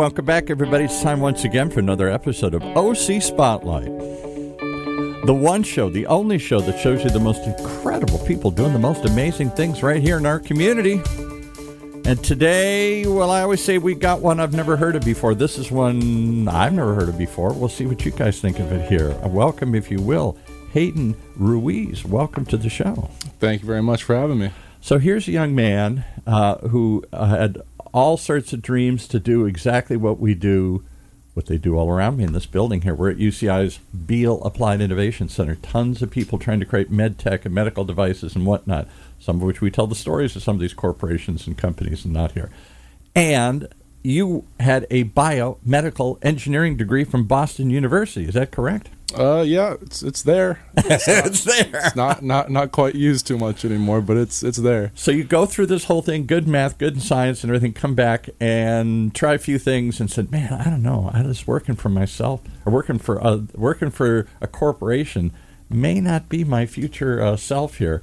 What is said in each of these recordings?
welcome back, everybody. It's time once again for another episode of OC Spotlight. The one show, the only show that shows you the most incredible people doing the most amazing things right here in our community. And today, well, I always say we got one I've never heard of before. This is one I've never heard of before. We'll see what you guys think of it here. Welcome, if you will, Hayden Ruiz. Welcome to the show. Thank you very much for having me. So here's a young man who had all sorts of dreams to do exactly what we do, what they do all around me in this building here. We're at UCI's Beal Applied Innovation Center. Tons of people trying to create med tech and medical devices and whatnot, some of which we tell the stories of some of these corporations and companies and not here. And you had a biomedical engineering degree from Boston University. Is that correct? Yeah, it's there. It's there. It's not quite used too much anymore, but it's there. So you go through this whole thing, good math, good in science and everything, come back and try a few things and said, man, I don't know, I was working for myself or working for a corporation may not be my future self here.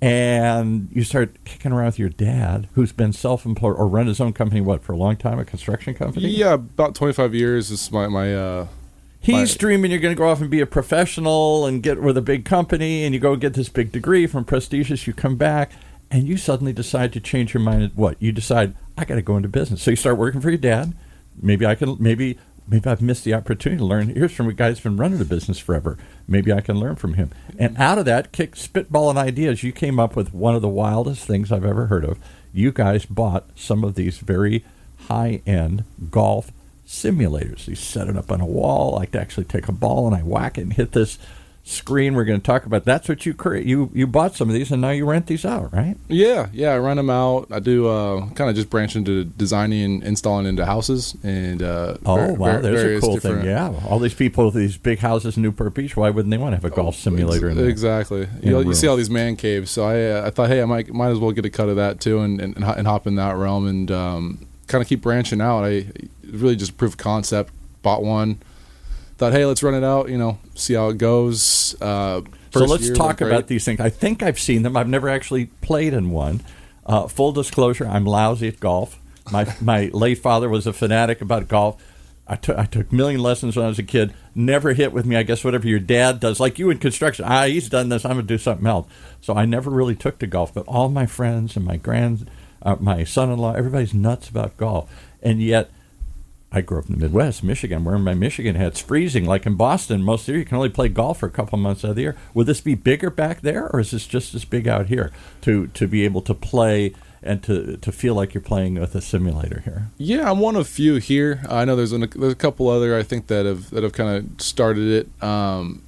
And you start kicking around with your dad, who's been self-employed or run his own company, for a long time, a construction company? Yeah, about 25 years is my He's dreaming you're going to go off and be a professional and get with a big company, and you go get this big degree from prestigious. You come back, and you suddenly decide to change your mind. What? You decide, I got to go into business. So you start working for your dad. Maybe I've missed the opportunity to learn. Here's from a guy who's been running a business forever. Maybe I can learn from him. And out of that, spitballing ideas, you came up with one of the wildest things I've ever heard of. You guys bought some of these very high-end golf simulators. You set it up on a wall. I like to actually take a ball and I whack it and hit this screen we're going to talk about. That's what you create. You bought some of these and now you rent these out, right? Yeah, I rent them out. I do kind of just branch into designing and installing into houses. And there's a cool thing. Yeah, all these people with these big houses in Newport Beach, why wouldn't they want to have a golf simulator in there? Exactly. You see all these man caves. So I thought, hey, I might as well get a cut of that too and hop in that realm and kind of keep branching out. I really just proof of concept, bought one, thought, hey, let's run it out, see how it goes. So let's talk about these things. I think I've seen them. I've never actually played in one. Full disclosure, I'm lousy at golf. My late father was a fanatic about golf. I took a million lessons when I was a kid. Never hit with me, I guess, whatever your dad does. Like you in construction. He's done this. I'm going to do something else. So I never really took to golf. But all my friends and my son-in-law, everybody's nuts about golf. And yet, I grew up in the Midwest, Michigan, wearing my Michigan hat. It's freezing. Like in Boston, most of the year, you can only play golf for a couple months out of the year. Would this be bigger back there, or is this just as big out here to be able to play and to feel like you're playing with a simulator here? Yeah, I'm one of few here. I know there's a couple other, I think, that have kind of started it. One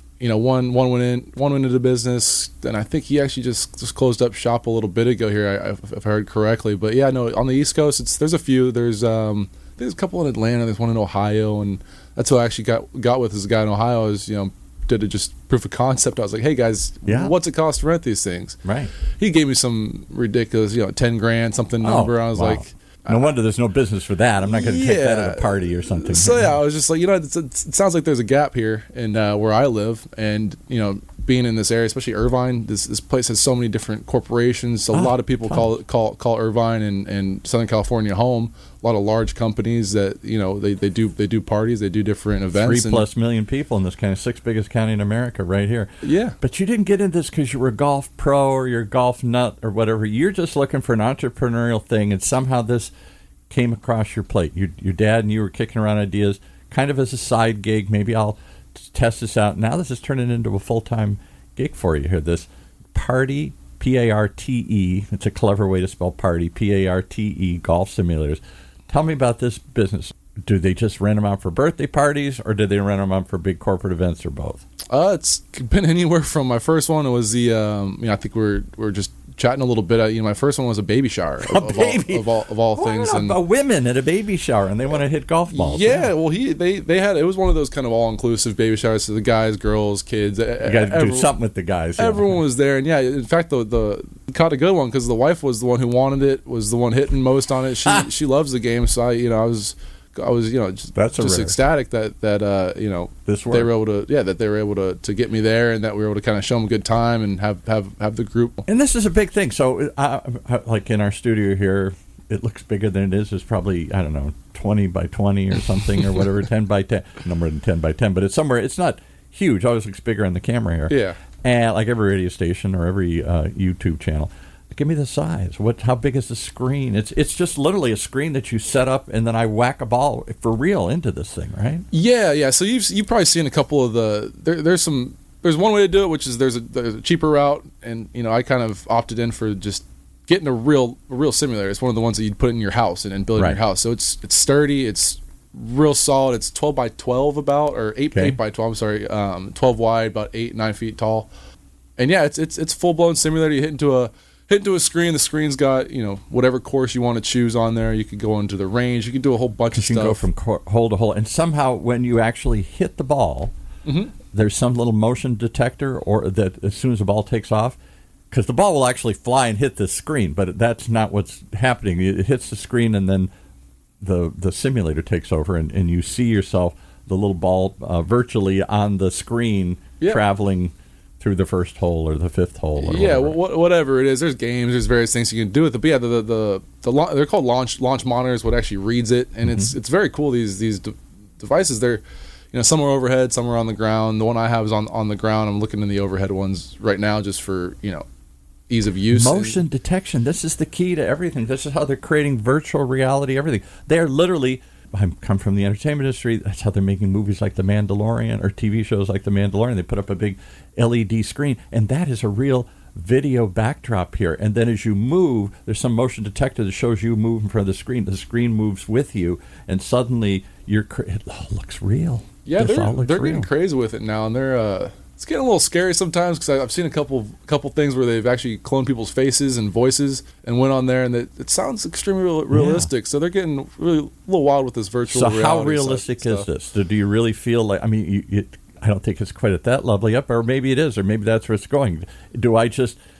went into business, and I think he actually just closed up shop a little bit ago here, if I heard correctly. But yeah, no, on the East Coast, there's a few. There's a couple in Atlanta. There's one in Ohio, and that's who I actually got with. This guy in Ohio did it just proof of concept. I was like, hey guys, what's it cost to rent these things? Right. He gave me some ridiculous, $10,000 something number. I was like, no wonder there's no business for that. I'm not going to take that at a party or something. So yeah, I was just like, it sounds like there's a gap here in where I live, and being in this area, especially Irvine, this place has so many different corporations. So a lot of people call Irvine and Southern California home. A lot of large companies that they do parties, they do different events. 3+ million people in this kind of 6th biggest county in America, right here. Yeah, but you didn't get into this because you were a golf pro or you're a golf nut or whatever. You're just looking for an entrepreneurial thing, and somehow this came across your plate. Your dad and you were kicking around ideas, kind of as a side gig. Maybe I'll test this out. Now this is turning into a full-time gig for you here. This Parte, P-A-R-T-E. It's a clever way to spell party, P-A-R-T-E, golf simulators. Tell me about this business. Do they just rent them out for birthday parties, or do they rent them out for big corporate events, or both? It's been anywhere from my first one. It was the, I think we're just chatting a little bit. My first one was a baby shower of all things. And women at a baby shower, and they want to hit golf balls. Yeah, well, they had, it was one of those kind of all inclusive baby showers. So the guys, girls, kids. You got to do something with the guys. Everyone was there, and yeah, in fact, the caught a good one because the wife was the one who wanted it, was the one hitting most on it. She loves the game, so I was just ecstatic that they were able to get me there, and that we were able to kind of show them a good time and have the group. And this is a big thing. So like in our studio here, it looks bigger than it is. There's probably, I don't know, 20 by 20 or something or whatever, 10 by 10, no more than 10 by 10, but it's somewhere, it's not huge. Always looks bigger on the camera here. Yeah. And like every radio station or every YouTube channel. Give me the size. How big is the screen? It's just literally a screen that you set up, and then I whack a ball for real into this thing, right? Yeah. So you've probably seen a couple of the there's one way to do it, which is there's a cheaper route, and I kind of opted in for just getting a real simulator. It's one of the ones that you'd put in your house and build in your house. So it's sturdy, it's real solid. It's 12 by 12 about, or 8 by 12. I'm sorry, 12 wide, about 8-9 feet tall, and yeah, it's full blown simulator. You hit into a screen. The screen's got whatever course you want to choose on there. You could go into the range. You can do a whole bunch of stuff. You can go from hole to hole, and somehow when you actually hit the ball, there's some little motion detector, or that as soon as the ball takes off, because the ball will actually fly and hit the screen, but that's not what's happening. It hits the screen, and then the simulator takes over, and you see yourself, the little ball virtually on the screen traveling through the first hole or the fifth hole. Or whatever it is. There's games. There's various things you can do with it. But yeah, they're called launch monitors. What actually reads it, and it's very cool. These devices. They're some are overhead, some are on the ground. The one I have is on the ground. I'm looking in the overhead ones right now just for ease of use. Motion detection. This is the key to everything. This is how they're creating virtual reality. Everything. They're literally. I come from the entertainment industry. That's how they're making movies like The Mandalorian or TV shows like The Mandalorian. They put up a big LED screen, and that is a real video backdrop here. And then as you move, there's some motion detector that shows you move in front of the screen. The screen moves with you, and suddenly it all looks real. Yeah, they're getting crazy with it now, and they're it's getting a little scary sometimes, because I've seen a couple things where they've actually cloned people's faces and voices and went on there, and it sounds extremely realistic. So they're getting really a little wild with this virtual reality. So how realistic is this? Do you really feel like, I mean, I don't think it's quite at that level yet, or maybe it is, or maybe that's where it's going. Do I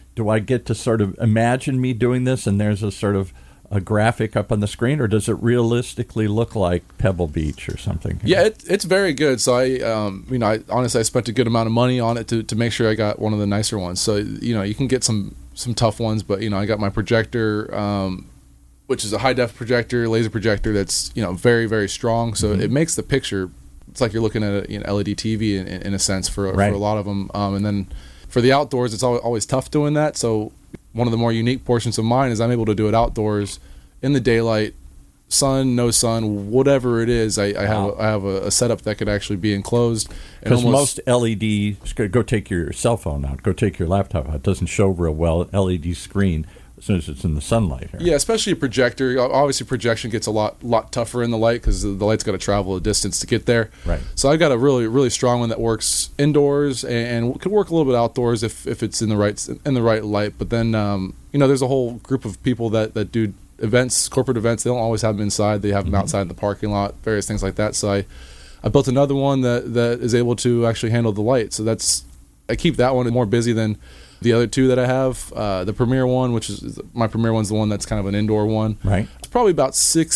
get to sort of imagine me doing this, and there's a sort of a graphic up on the screen, or does it realistically look like Pebble Beach or something? Yeah, it's very good. So I honestly, I spent a good amount of money on it to make sure I got one of the nicer ones. So you can get some tough ones, but I got my projector, which is a high def projector, laser projector that's very, very strong. So it makes the picture. It's like you're looking at an LED TV in a sense for a lot of them. And then for the outdoors, it's always tough doing that. So one of the more unique portions of mine is I'm able to do it outdoors in the daylight, sun, no sun, whatever it is. I have a setup that could actually be enclosed. Because most LEDs, go take your cell phone out, go take your laptop out. It doesn't show real well, LED screen, as soon as it's in the sunlight here. Yeah, especially a projector. Obviously, projection gets a lot tougher in the light, because the light's got to travel a distance to get there. Right. So I've got a really, really strong one that works indoors and could work a little bit outdoors if it's in the right light. But then there's a whole group of people that do events, corporate events. They don't always have them inside. They have them outside in the parking lot, various things like that. So I built another one that is able to actually handle the light. So I keep that one more busy than the other two that I have. The Premiere one, which is my Premiere one's the one that's kind of an indoor one. Right. It's probably about maybe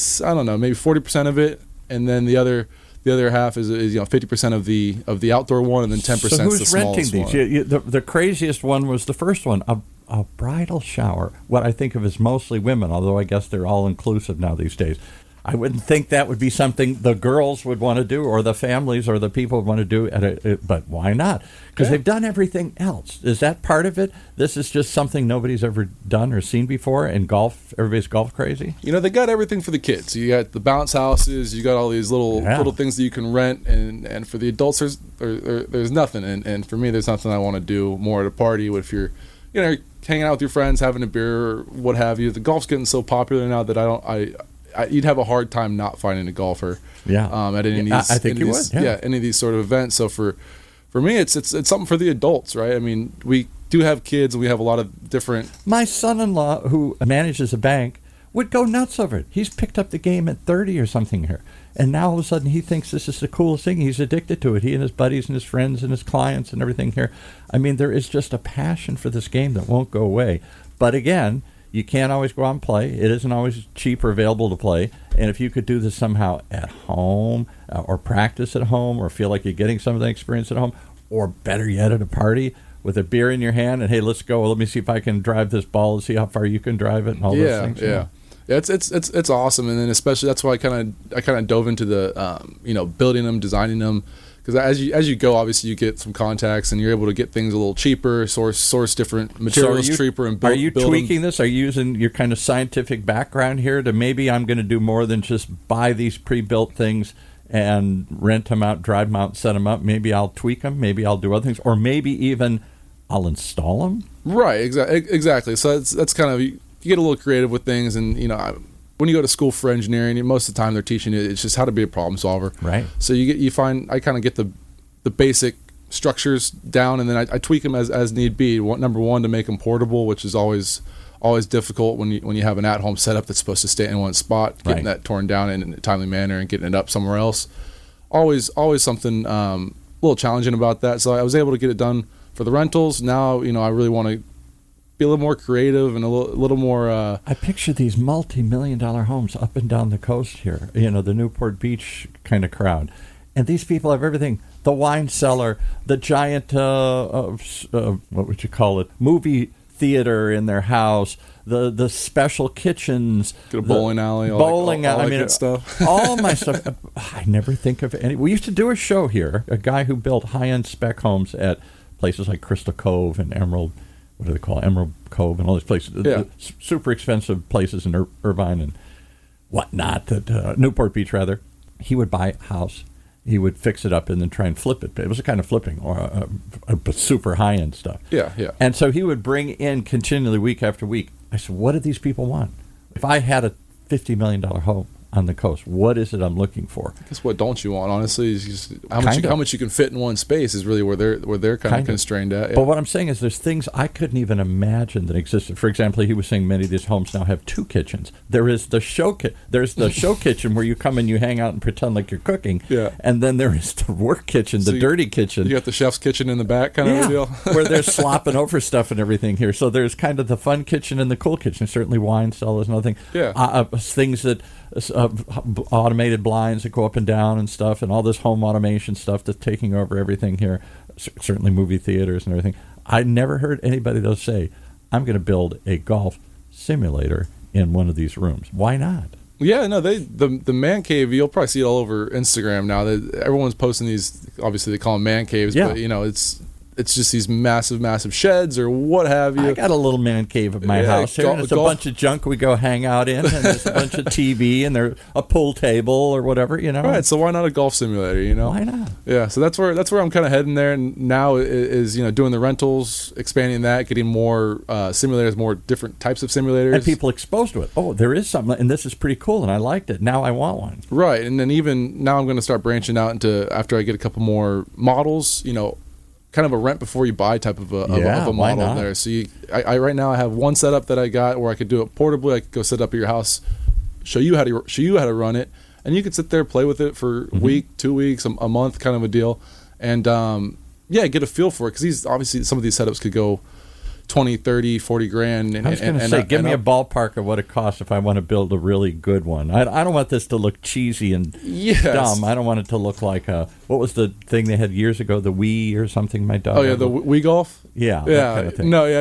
40% of it, and then the other half is 50% of the outdoor one, and then 10% is the smallest one. So who's renting these? The craziest one was the first one, a bridal shower. What I think of is mostly women, although I guess they're all inclusive now these days. I wouldn't think that would be something the girls would want to do, or the families or the people would want to do. But why not? Because they've done everything else. Is that part of it? This is just something nobody's ever done or seen before. And golf, everybody's golf crazy. They got everything for the kids. You got the bounce houses. You got all these little things that you can rent. And for the adults, there's nothing. And for me, there's nothing I want to do more at a party. If you're hanging out with your friends, having a beer or what have you. The golf's getting so popular now that you'd have a hard time not finding a golfer. Yeah. At any of these, I think you would. Yeah. Any of these sort of events. So for me, it's something for the adults, right? I mean, we do have kids, and we have a lot of different. My son-in-law, who manages a bank, would go nuts over it. He's picked up the game at 30 or something here, and now all of a sudden he thinks this is the coolest thing. He's addicted to it. He and his buddies and his friends and his clients and everything here. I mean, there is just a passion for this game that won't go away. But again, you can't always go out and play. It isn't always cheap or available to play. And if you could do this somehow at home, or practice at home, or feel like you're getting some of the experience at home, or better yet at a party with a beer in your hand, and hey, let's go. Let me see if I can drive this ball and see how far you can drive it and all those things. Yeah. Yeah, it's awesome, and then especially that's why I kind of dove into the building them, designing them, because as you go, obviously you get some contacts and you're able to get things a little cheaper, source different materials cheaper, and build. Are you tweaking this? Are you using your kind of scientific background here to maybe I'm going to do more than just buy these pre-built things and rent them out, drive them out, set them up? Maybe I'll tweak them. Maybe I'll do other things, or maybe even I'll install them. Right. Exactly. So that's kind of. You get a little creative with things, and when you go to school for engineering, most of the time they're teaching you it's just how to be a problem solver. Right. So you find I kind of get the basic structures down, and then I tweak them as need be. Number one, to make them portable, which is always difficult when you have an at-home setup that's supposed to stay in one spot. Getting that torn down in a timely manner and getting it up somewhere else, always something a little challenging about that. So I was able to get it done for the rentals. Now I really want to be a little more creative and a little more. I picture these multi-million-dollar homes up and down the coast here. The Newport Beach kind of crowd, and these people have everything: the wine cellar, the giant what would you call it? Movie theater in their house, the special kitchens, get a bowling alley, all stuff. All my stuff. I never think of any. We used to do a show here. A guy who built high-end spec homes at places like Crystal Cove and Emerald. What do they call it? Emerald Cove and all these places. Yeah. Super expensive places in Irvine and whatnot. Newport Beach, rather. He would buy a house. He would fix it up and then try and flip it. It was a kind of flipping or a super high-end stuff. Yeah, yeah. And so he would bring in continually week after week. I said, what do these people want? If I had a $50 million home on the coast, what is it I'm looking for? I guess what don't you want, honestly, is just how much you can fit in one space is really where they're kind of constrained at. Yeah. But what I'm saying is there's things I couldn't even imagine that existed. For example, he was saying many of these homes now have two kitchens. There is the show kitchen where you come and you hang out and pretend like you're cooking. Yeah. And then there is the work kitchen, the dirty kitchen. You got the chef's kitchen in the back kind of a deal. Where they're slopping over stuff and everything here. So there's kind of the fun kitchen and the cool kitchen. Certainly wine cellars and other things. Yeah. Things that automated blinds that go up and down and stuff, and all this home automation stuff that's taking over everything here. Certainly movie theaters and everything. I never heard anybody though say, I'm going to build a golf simulator in one of these rooms. Why not? Yeah, no, the man cave, you'll probably see it all over Instagram now. Everyone's posting these, obviously they call them man caves, but it's just these massive sheds or what have you. I got a little man cave at my house here, and it's a bunch of junk we go hang out in, and there's a bunch of TV, and there's a pool table or whatever, Right, so why not a golf simulator, Why not? Yeah, so that's where I'm kind of heading there, and now is doing the rentals, expanding that, getting more simulators, more different types of simulators. And people exposed to it. Oh, there is something, and this is pretty cool, and I liked it. Now I want one. Right, and then even now I'm going to start branching out into, after I get a couple more models, kind of a rent before you buy type of a model there. So I right now I have one setup that I got where I could do it portably. I could go set up at your house, show you how to run it, and you could sit there, play with it for a week, 2 weeks, a month, kind of a deal, and get a feel for it, because these obviously some of these setups could go 20, 30, 40 grand. And, I was going to say, give me a ballpark of what it costs if I want to build a really good one. I don't want this to look cheesy and dumb. I don't want it to look like what was the thing they had years ago, the Wii or something? My dog. Oh yeah, the Wii Golf. Yeah, yeah. That kind of thing. No, yeah,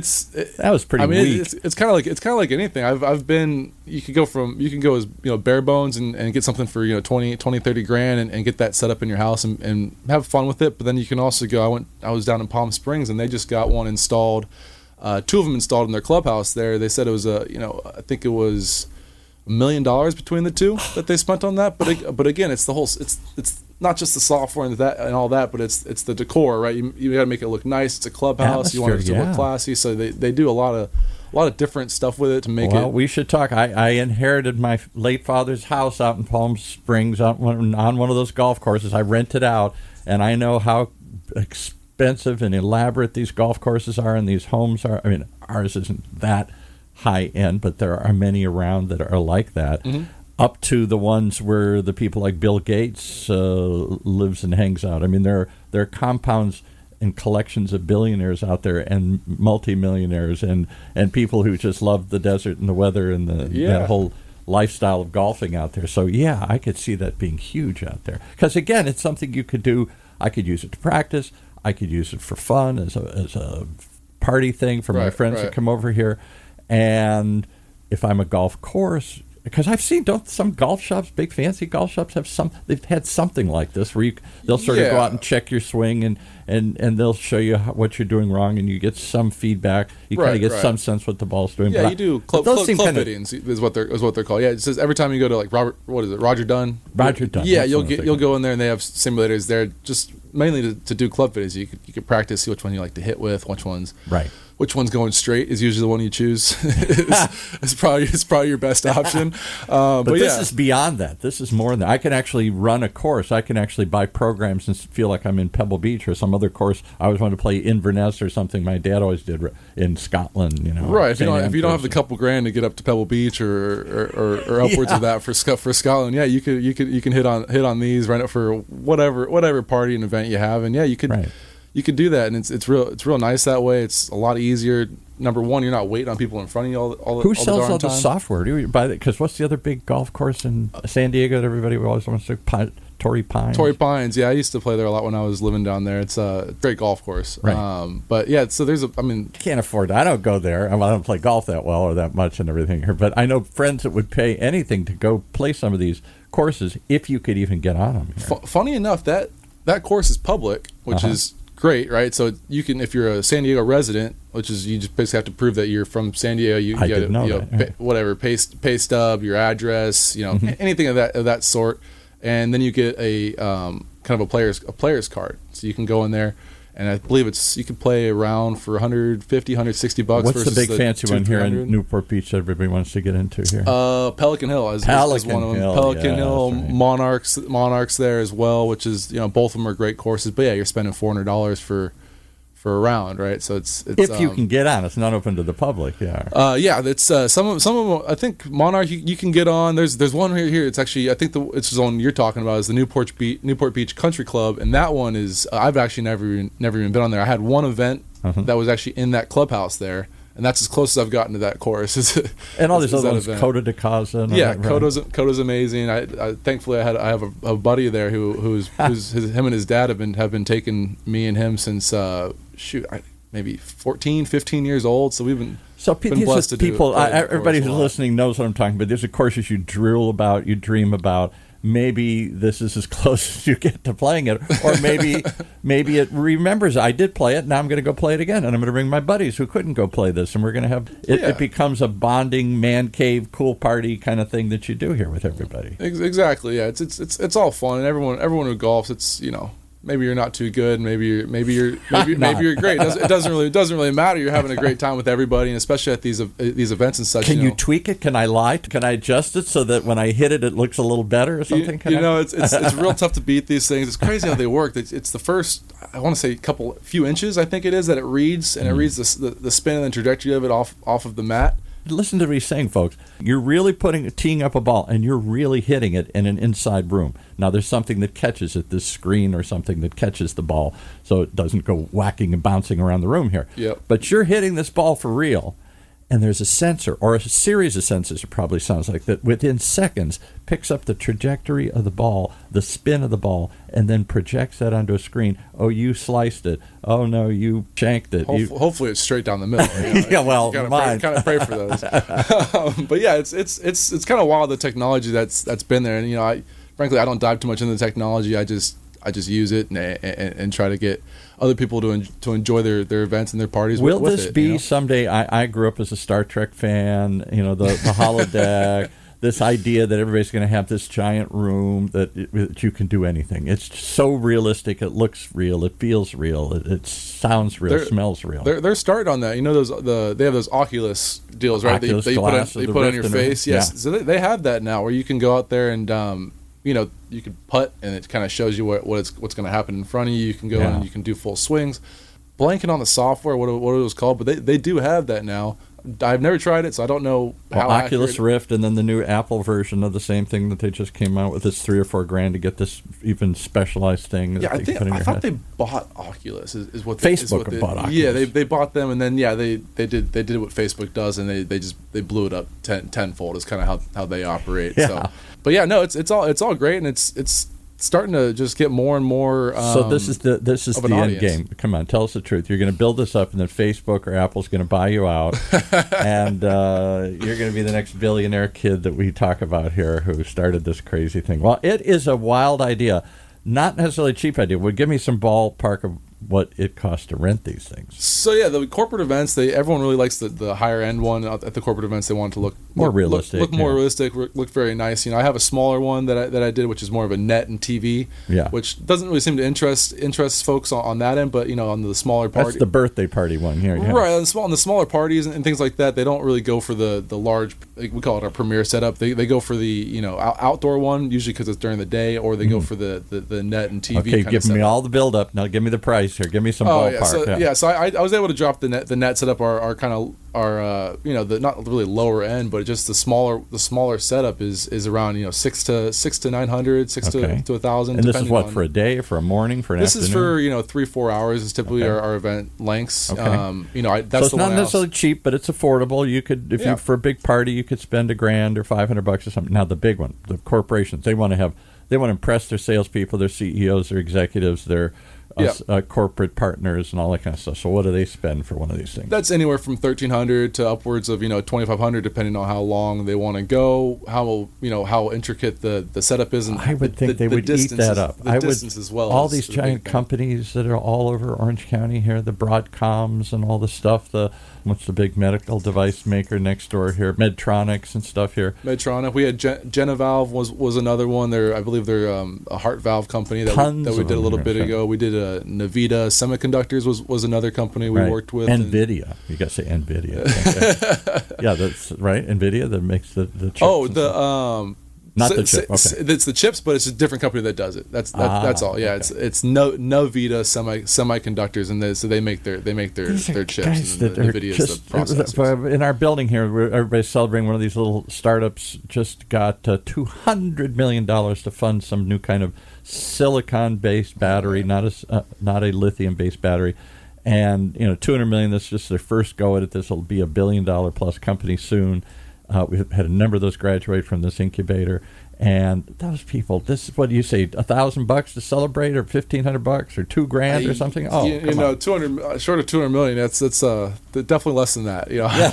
that was pretty. weak. It's kind of like anything. I've been. You can go as bare bones and get something for 20, 30 grand and get that set up in your house and have fun with it. But then you can also go. I was down in Palm Springs and they just got one installed. Two of them installed in their clubhouse there. They said it was I think it was $1 million between the two that they spent on that. But again, it's the whole. It's not just the software and that and all that, but it's the decor, right? You got to make it look nice. It's a clubhouse. You want it to look classy, so they do a lot of different stuff with it to make it. Well, we should talk. I inherited my late father's house out in Palm Springs on one of those golf courses. I rented out, and I know how expensive and elaborate these golf courses are and these homes are. I mean, ours isn't that high end, but there are many around that are like that. Mm-hmm. Up to the ones where the people like Bill Gates lives and hangs out. I mean, there are compounds and collections of billionaires out there and multimillionaires and people who just love the desert and the weather and that whole lifestyle of golfing out there. So, yeah, I could see that being huge out there. Because, again, it's something you could do. I could use it to practice. I could use it for fun as a party thing for my friends that come over here. And if I'm a golf course, because I've seen, don't some golf shops, big fancy golf shops, they've had something like this where they'll sort of go out and check your swing and they'll show you what you're doing wrong, and you get some feedback. You kind of get some sense what the ball's doing. Yeah, you do club fittings is what they're called. Yeah, it says every time you go to like Roger Dunn. Roger Dunn. Yeah, you'll go in there and they have simulators there just mainly to do club fittings. You could practice, see which one you like to hit with, which one's going straight is usually the one you choose. it's probably your best option. But this is beyond that. This is more than that. I can actually run a course. I can actually buy programs and feel like I'm in Pebble Beach or some other course. I always wanted to play Inverness or something. My dad always did in Scotland. Right. If you don't have the couple grand to get up to Pebble Beach or upwards of that for Scotland, yeah, you can hit on these, run it for whatever party and event you have, and yeah, you could. Right. You could do that, and it's real nice that way. It's a lot easier. Number one, you're not waiting on people in front of you all Who sells all all the software? Do you buy that? Because what's the other big golf course in San Diego that everybody always wants to? Torrey Pines. Torrey Pines, yeah, I used to play there a lot when I was living down there. It's a great golf course, right. But yeah, so can't afford it. I don't go there. I don't play golf that well or that much and everything here. But I know friends that would pay anything to go play some of these courses if you could even get on them. Funny enough, that course is public, which is great, right? So you can, if you're a San Diego resident, which is you just basically have to prove that you're from San Diego. You get whatever pay stub, your address, anything of that sort, and then you get a kind of a player's card. So you can go in there, and I believe you can play around for $150, $160. What's the big fancy one here in Newport Beach that everybody wants to get into here? Pelican Hill is one of them. Pelican Hill, right. Monarchs there as well, which is both of them are great courses. But yeah, you're spending $400 for a round, right? So it's if you can get on, it's not open to the public. Yeah, it's some of them. I think Monarch you can get on. There's one here. It's actually it's the one you're talking about is the Newport Beach Country Club, and that one is I've actually never even been on there. I had one event that was actually in that clubhouse there, and that's as close as I've gotten to that course. And all these other ones, Coda de Casa. Yeah, Coda's amazing. I thankfully I have a buddy there who's him and his dad have been taking me and him since maybe 14, 15 years old. So we've been blessed to do it. Everybody who's listening knows what I'm talking about. There's of courses you drool about, you dream about. Maybe this is as close as you get to playing it, or maybe it remembers I did play it. Now I'm going to go play it again, and I'm going to bring my buddies who couldn't go play this, and we're going to have it. It becomes a bonding man cave, cool party kind of thing that you do here with everybody. Exactly. Yeah, it's all fun, and everyone who golfs, it's maybe you're not too good. Maybe you're great. It doesn't really matter. You're having a great time with everybody, and especially at these events and such. Can you tweak it? Can I lie? Can I adjust it so that when I hit it, it looks a little better or something? It's real tough to beat these things. It's crazy how they work. It's the first, I want to say, few inches, I think it is, that it reads, and it reads the spin and the trajectory of it off of the mat. Listen to what he's saying, folks. You're really teeing up a ball, and you're really hitting it in an inside room. Now, there's something that catches it, this screen or something that catches the ball, so it doesn't go whacking and bouncing around the room here. Yep. But you're hitting this ball for real, and there's a sensor, or a series of sensors, it probably sounds like, that within seconds picks up the trajectory of the ball, the spin of the ball, and then projects that onto a screen. Oh, you sliced it. Oh, no, you shanked it. Hopefully it's straight down the middle. Yeah, well, mine. Kind of pray for those. But yeah, it's kind of wild, the technology that's been there. And, frankly, I don't dive too much into the technology. I just use it and try to get other people to enjoy their events and their parties. Will with this it, be someday? I grew up as a Star Trek fan. The holodeck. This idea that everybody's going to have this giant room that you can do anything. It's so realistic. It looks real. It feels real. It sounds real. Smells real. They're starting on that. They have those Oculus deals, right? Oculus they put on your face. Yes. Yeah. So they have that now, where you can go out there and you can putt, and it kind of shows you what's going to happen in front of you. You can go in and you can do full swings. Blanking on the software, what it was called, but they do have that now. I've never tried it, so I don't know how. Oculus Rift, and then the new Apple version of the same thing that they just came out with. This $3 or $4 to get this even specialized thing. Yeah, I thought they bought Oculus. Is what Facebook bought Oculus. Yeah, they bought them, and then they did what Facebook does, and they blew it up tenfold. Is kind of how they operate. Yeah. So, but yeah, no, it's all great, and it's starting to just get more and more. So this is the end game. Come on, tell us the truth. You're going to build this up, and then Facebook or Apple's going to buy you out, and you're going to be the next billionaire kid that we talk about here who started this crazy thing. Well, it is a wild idea, not necessarily a cheap idea. Would give me some ballpark of what it costs to rent these things. So yeah, the corporate events, everyone really likes the higher end one at the corporate events. They want it to look more realistic, look more realistic, look very nice. I have a smaller one that I did, which is more of a net and TV, which doesn't really seem to interest folks on that end. But on the smaller party, that's the birthday party one here, right? On the smaller parties and things like that, they don't really go for the large. We call it our premier setup. They go for the outdoor one usually because it's during the day, or they go for the net and TV. Okay, give me all the build up. Now give me the price here. Give me some ballpark. So I was able to drop the net setup, our kind of the not really lower end, but just the smaller setup is around six to 900, to 1,000. And this is what, for a day, for a morning, for an afternoon? This is for 3-4 hours is typically our event lengths. Okay. That's so it's not necessarily cheap, but it's affordable. You could, if you for a big party, you could spend $1,000 or $500 or something. Now the big one, the corporations, they want to impress their salespeople, their CEOs, their executives, their corporate partners and all that kind of stuff. So what do they spend for one of these things? That's anywhere from $1,300 to upwards of $2,500, depending on how long they want to go, how intricate the setup is, and I would think they would eat that up. The distance as well. All these giant companies that are all over Orange County here, the Broadcoms and all the stuff. What's the big medical device maker next door here? Medtronics and stuff here. Medtronic. We had JenaValve was another one. I believe they're a heart valve company that we did a little bit ago. We did Navita Semiconductors was another company we worked with. NVIDIA. You got to say NVIDIA. Yeah, that's right. NVIDIA that makes the chips. Oh, not the chip. Okay. It's the chips, but it's a different company that does it. That's all. Yeah, okay. It's Novita Semiconductors, and so they make their chips. And NVIDIA is the processors. In our building here, everybody's celebrating one of these little startups. Just got $200 million to fund some new kind of silicon-based battery, not a lithium-based battery. And $200 million. That's just their first go at it. This will be $1 billion plus company soon. We've had a number of those graduate from this incubator, and those people. This is what do you say? $1,000 to celebrate, or $1,500, or $2,000 or something? Oh, 200 short of $200 million. That's definitely less than that.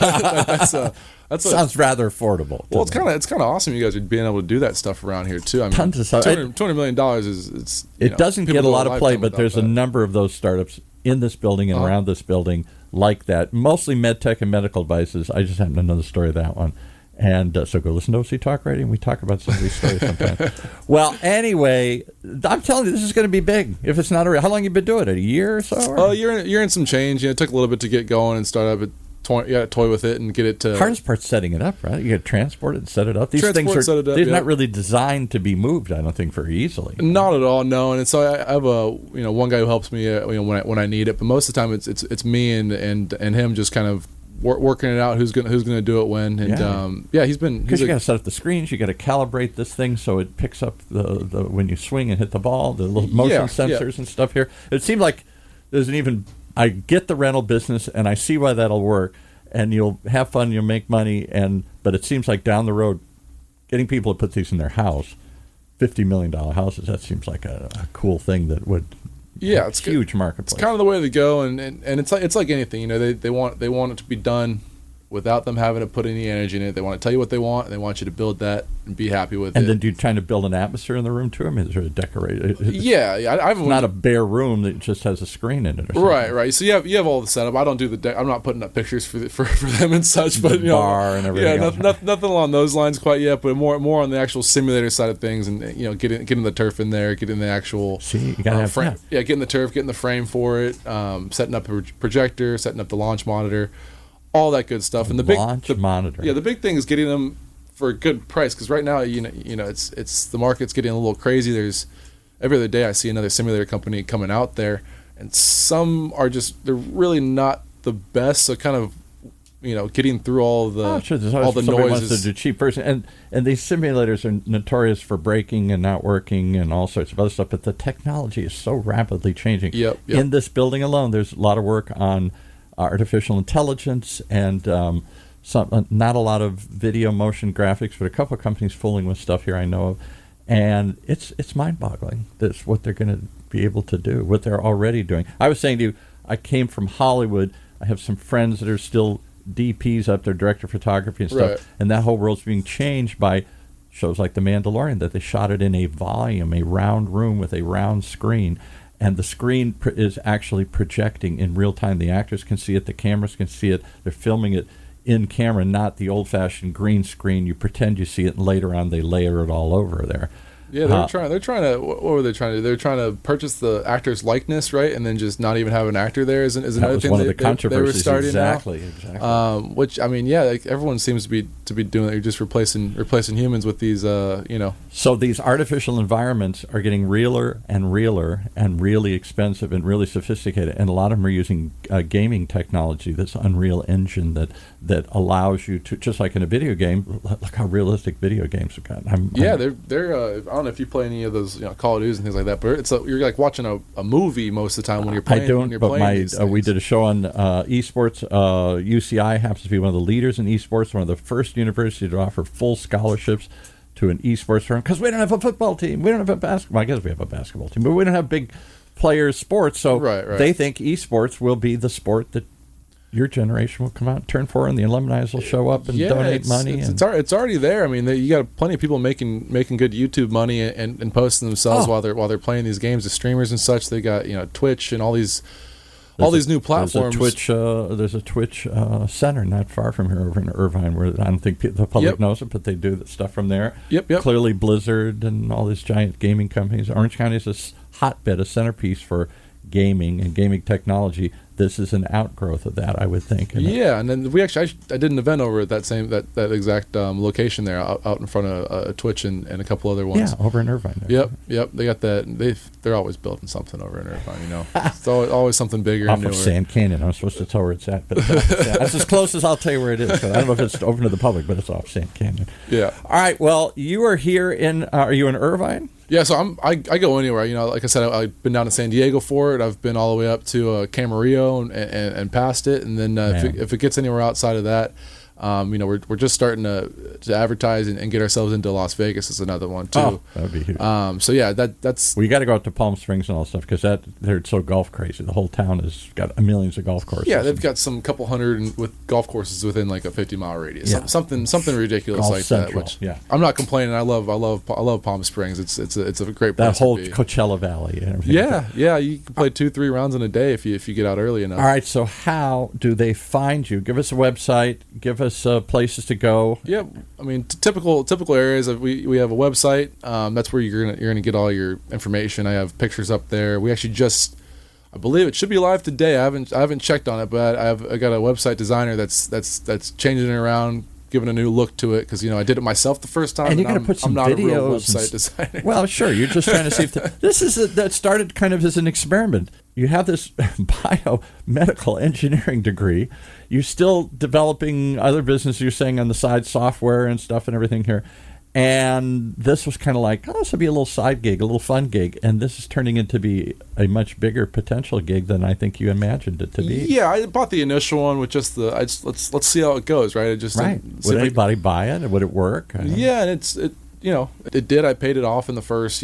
That sounds rather affordable. Well, it's kind of awesome. You guys are being able to do that stuff around here too. I mean, tons of stuff. $200 million is it doesn't get a lot of play, but there's a number of those startups in this building and around this building like that. Mostly med tech and medical devices. I just happen to know the story of that one. And so go listen to OC Talk Radio, and we talk about some of these stories sometimes. Well, anyway, I'm telling you, this is going to be big. If it's not how long have you been doing it? A year or so? You're in some change. It took a little bit to get going and start up. Toy with it and get it to. Hardest part's setting it up, right? You got to transport it and set it up. These things they're not really designed to be moved. I don't think very easily. Not at all, no. And so I have one guy who helps me when I need it, but most of the time it's me and him just kind of working it out. Who's gonna do it when? And he's been because you got to set up the screens. You got to calibrate this thing so it picks up the when you swing and hit the ball, the little motion sensors and stuff here. It seems like there's an even. I get the rental business, and I see why that'll work, and you'll have fun, you'll make money, but it seems like down the road, getting people to put these in their house, $50 million houses, that seems like a cool thing that would it's a huge marketplace. It's kind of the way to go, and it's like anything, they want it to be done without them having to put any energy in it. They want to tell you what they want, and they want you to build that and be happy with it. And then do you trying to build an atmosphere in the room to them? Is there a decorated? It's not a bare room that just has a screen in it or something. Right. So you have all the setup. I don't do I'm not putting up pictures for them and such, but bar and everything. Nothing along those lines quite yet, but more on the actual simulator side of things, and getting the turf in there, getting the actual you gotta have frame. Yeah, getting the turf, getting the frame for it, setting up a projector, setting up the launch monitor. All that good stuff, and the monitor. Yeah, the big thing is getting them for a good price, because right now, it's the market's getting a little crazy. There's every other day I see another simulator company coming out there, and some are they're really not the best. So kind of, getting through all the all the noises. Wants to do cheap person, and these simulators are notorious for breaking and not working and all sorts of other stuff. But the technology is so rapidly changing. Yep. In this building alone, there's a lot of work on artificial intelligence and not a lot of video motion graphics, but a couple of companies fooling with stuff here I know of. And it's mind-boggling. That's what they're going to be able to do, what they're already doing. I was saying to you, I came from Hollywood. I have some friends that are still DPs up there, director of photography and stuff, right. and that whole world's being changed by shows like The Mandalorian, that they shot it in a volume, a round room with a round screen, and the screen is actually projecting in real time. The actors can see it, the cameras can see it, they're filming it in camera, not the old-fashioned green screen. You pretend you see it, and later on they layer it all over there. Yeah, they're trying to. What were they trying to do? They're trying to purchase the actor's likeness, right, and then just not even have an actor there. Is another thing one of the controversies. They were starting exactly. Which I mean, yeah, like everyone seems to be doing it. You're just replacing humans with these, So these artificial environments are getting realer and realer and really expensive and really sophisticated, and a lot of them are using gaming technology. This Unreal Engine that allows you to, just like in a video game. Look how realistic video games have gotten. They're. I don't know if you play any of those, Call of Duty and things like that, but you're like watching a movie most of the time when you're playing. I don't, but we did a show on esports. UCI happens to be one of the leaders in esports, one of the first universities to offer full scholarships to an esports firm, because we don't have a football team, we don't have a basketball. I guess we have a basketball team, but we don't have big players sports. So right. They think esports will be the sport that your generation will come out and turn for, and the alumni will show up and donate money. It's already there. I mean, you got plenty of people making good YouTube money and posting themselves while they're playing these games. The streamers and such. They got Twitch and all these new platforms. There's a Twitch center not far from here over in Irvine, where I don't think the public knows it, but they do the stuff from there. Yep. Clearly, Blizzard and all these giant gaming companies. Orange County is a hotbed, a centerpiece for gaming and gaming technology. This is an outgrowth of that, I would think. And then I did an event over at that exact location there, out in front of Twitch and a couple other ones. Yeah, over in Irvine. Yep. They got that. They're always building something over in Irvine. It's always something bigger off and newer. Of Sand Canyon. I'm supposed to tell where it's at, but that's as close as I'll tell you where it is. I don't know if it's open to the public, but it's off Sand Canyon. Yeah. All right. Well, you are here in. Are you in Irvine? Yeah, so I go anywhere. Like I said, I've been down to San Diego for it. I've been all the way up to Camarillo and past it, and then if it gets anywhere outside of that, we're just starting to advertise and get ourselves into Las Vegas is another one too. Oh, that would be huge. So yeah, that's. Well, you got to go out to Palm Springs and all that stuff, because they're so golf crazy. The whole town has got millions of golf courses. Yeah, they've got some couple hundred with golf courses within like a 50-mile radius. Yeah. Something ridiculous golf like central. that. Which I'm not complaining. I love Palm Springs. It's a great place. That whole to be. Coachella Valley. And everything. Yeah. You can play 2-3 rounds in a day if you get out early enough. All right. So how do they find you? Give us a website. Give us places to go. Yeah, I mean typical areas. We have a website. That's where you're gonna get all your information. I have pictures up there. We actually I believe it should be live today. I haven't checked on it, but I got a website designer that's changing it around, giving a new look to it, because I did it myself the first time. And you're going to put some I'm not videos. A real website designer. Well, sure. You're just trying to see if that started kind of as an experiment. You have this biomedical engineering degree. You're still developing other businesses. You're saying on the side, software and stuff and everything here. And this was kind of like, this would be a little side gig, a little fun gig. And this is turning into be a much bigger potential gig than I think you imagined it to be. Yeah, I bought the initial one with just let's see how it goes, right? Would anybody buy it? Would it work? Yeah, and it did. I paid it off in the first,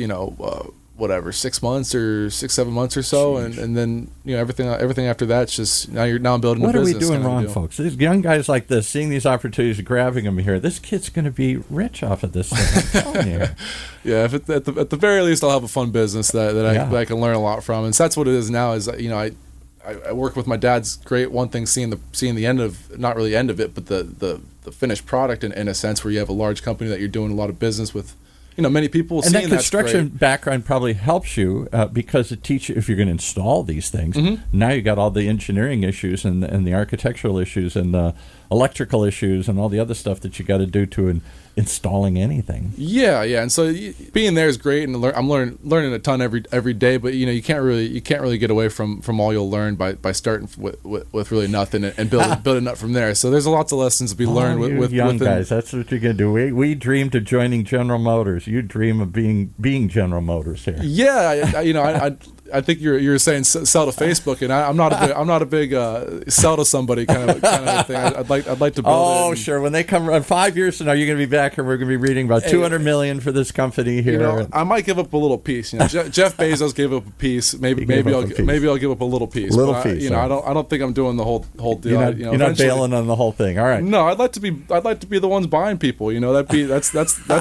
6 months or 6-7 months or so, and then everything after that's just now I'm building a business. What are we doing wrong, folks? These young guys like this, seeing these opportunities, grabbing them here. This kid's going to be rich off of this thing. I'm telling you. Yeah, at the very least, I'll have a fun business that I can learn a lot from, and so that's what it is now. Is I work with my dad's great one thing, seeing the end of, not really end of it, but the finished product in a sense, where you have a large company that you're doing a lot of business with. Many people and that construction background probably helps you because it teaches you if you're going to install these things. Mm-hmm. Now you got all the engineering issues and the architectural issues and the electrical issues and all the other stuff that you got to do to installing anything. Yeah, and so being there is great, and I'm learning a ton every day. But you can't really get away from all you'll learn by starting with really nothing and building up from there. So there's lots of lessons to be learned with young guys. That's what you're gonna do. We dreamed of joining General Motors. You dream of being General Motors here. Yeah, I think you're saying sell to Facebook, and I'm not a big sell to somebody kind of thing. I'd like to build. Oh, sure. When they come in 5 years from now, you're going to be back here. We're going to be reading about $200 million for this company here. I might give up a little piece. Jeff Bezos gave up a piece. Maybe I'll give up a little piece. I don't think I'm doing the whole deal. You're not bailing on the whole thing. All right. No, I'd like to be the ones buying people. That's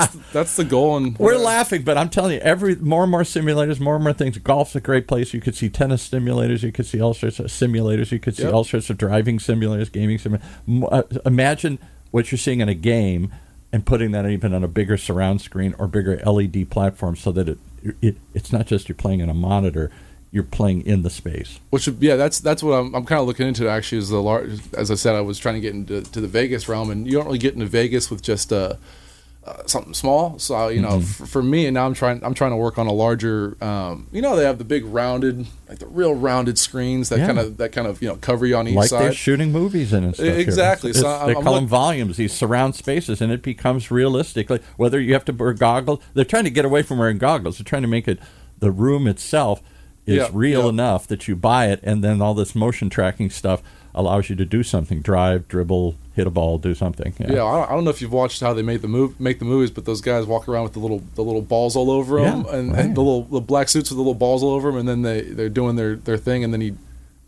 the goal. And we're laughing, but I'm telling you, more and more simulators, more and more things. Golf's a great place. You could see tennis simulators. You could see all sorts of simulators. You could see all sorts of driving simulators, gaming simulators. Imagine what you're seeing in a game and putting that even on a bigger surround screen or bigger LED platform, so that it's not just you're playing in a monitor. You're playing in the space. That's what I'm kind of looking into. Actually, is the large. As I said, I was trying to get into the Vegas realm, and you don't really get into Vegas with just something small. So for me, and now I'm trying to work on a larger. They have the big rounded, like the real rounded screens that kind of cover you on each side. Like they're shooting movies in and stuff. Exactly. They call them volumes. These surround spaces, and it becomes realistic. Like whether you have to wear goggles, they're trying to get away from wearing goggles. They're trying to make it the room itself is real enough that you buy it, and then all this motion tracking stuff allows you to do something: drive, dribble, hit a ball, do something. Yeah, I don't know if you've watched how they make the movies, but those guys walk around with the little balls all over them, and the black suits with the little balls all over them, and then they're doing their thing, and then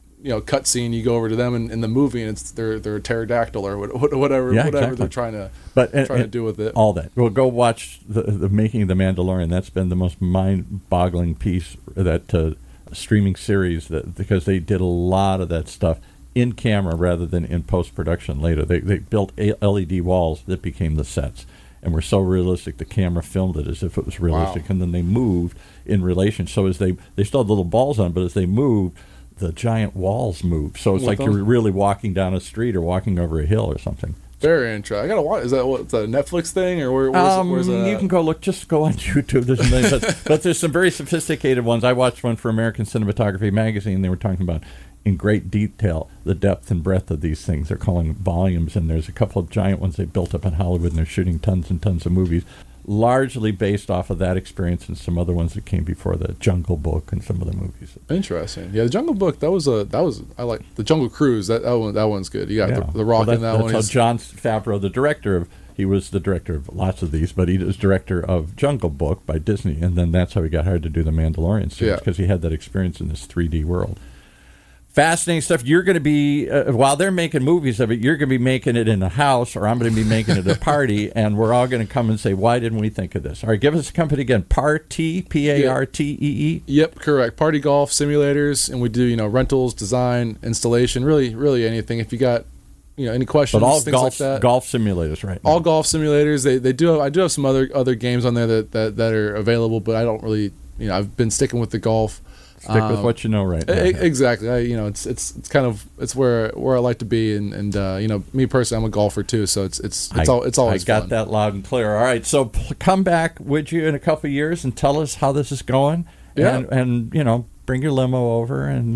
cut scene, you go over to them in the movie, and it's they're a pterodactyl or whatever exactly. They're trying to do with it. All that. Well, go watch the making of The Mandalorian. That's been the most mind-boggling piece, that streaming series, because they did a lot of that stuff in camera rather than in post-production later. They built LED walls that became the sets and were so realistic the camera filmed it as if it was realistic. Wow. And then they moved in relation. So as they still had little balls on, but as they moved, the giant walls moved. So it's like you're really walking down a street or walking over a hill or something. Very interesting. I gotta watch. Is that what's a Netflix thing, or where's that? You can go look. Just go on YouTube. There's millions, but there's some very sophisticated ones. I watched one for American Cinematography Magazine. They were talking about in great detail the depth and breadth of these things. They're calling volumes, and there's a couple of giant ones they built up in Hollywood, and they're shooting tons and tons of movies, largely based off of that experience and some other ones that came before, the Jungle Book and some other movies. Interesting. Yeah, the Jungle Book, that was I like the Jungle Cruise. That one's good. You got the Rock in that one. That's how Jon Favreau, he was the director of lots of these, but he was director of Jungle Book by Disney, and then that's how he got hired to do the Mandalorian series, because he had that experience in this 3D world. Fascinating stuff. You're going to be, while they're making movies of it, you're going to be making it in a house, or I'm going to be making it at a party, and we're all going to come and say, why didn't we think of this? All right, give us a company again. Partee, P-A-R-T-E-E? Yep, correct. Party golf simulators, and we do, rentals, design, installation, really anything. If you got, any questions, but all things like that. Golf simulators, right? All golf simulators. They do. I do have some other games on there that are available, but I don't really, I've been sticking with the golf. Stick with what you know right now. Exactly. It's kind of where I like to be, and me personally, I'm a golfer too, so it's always fun. I got that loud and clear. All right, so come back, would you, in a couple of years and tell us how this is going? Yeah. And bring your limo over and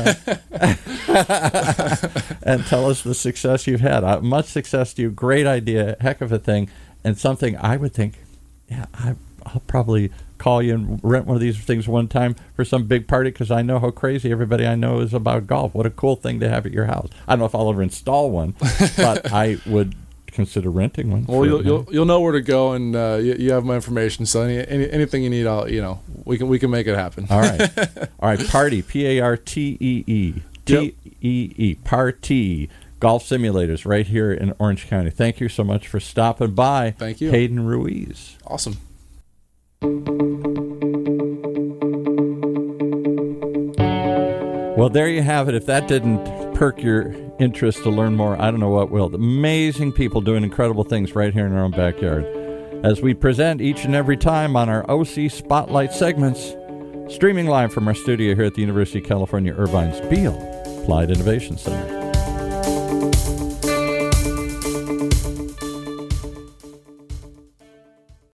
and tell us the success you've had. Much success to you. Great idea. Heck of a thing. And something I would think, I'll probably call you and rent one of these things one time for some big party, because I know how crazy everybody I know is about golf. What a cool thing to have at your house. I don't know if I'll ever install one, but I would consider renting one. Well, you'll know where to go, and you have my information. So anything you need, we can make it happen. All right, Partee, P-A-R-T-E-E, T-E-E, Partee. Golf simulators right here in Orange County. Thank you so much for stopping by. Thank you, Hayden Ruiz. Awesome. Well, there you have it. If that didn't perk your interest to learn more, I don't know what will. Amazing people doing incredible things right here in our own backyard. As we present each and every time on our OC Spotlight segments, streaming live from our studio here at the University of California, Irvine's Beall Applied Innovation Center.